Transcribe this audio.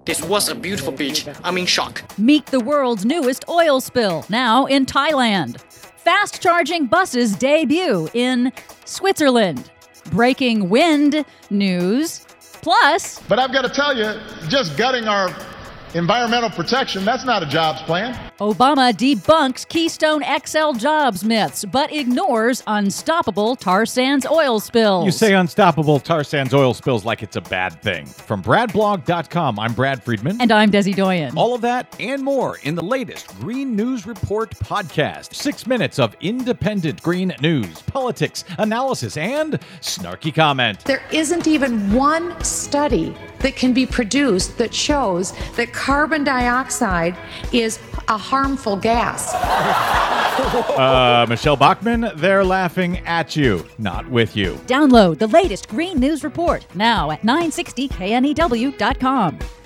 This was a beautiful beach. I'm in shock. Meet the world's newest oil spill, now in Thailand. Fast-charging buses debut in Switzerland. Breaking wind news. Plus... But I've got to tell you, just gutting our environmental protection, that's not a jobs plan. Obama debunks Keystone XL jobs myths, but ignores unstoppable tar sands oil spills. You say unstoppable tar sands oil spills like it's a bad thing. From BradBlog.com, I'm Brad Friedman. And I'm Desi Doyen. All of that and more in the latest Green News Report podcast. 6 minutes of independent green news, politics, analysis, and snarky comment. There isn't even one study that can be produced that shows that carbon dioxide is a harmful gas. Michelle Bachmann, they're laughing at you, not with you. Download the latest Green News Report now at 960knew.com.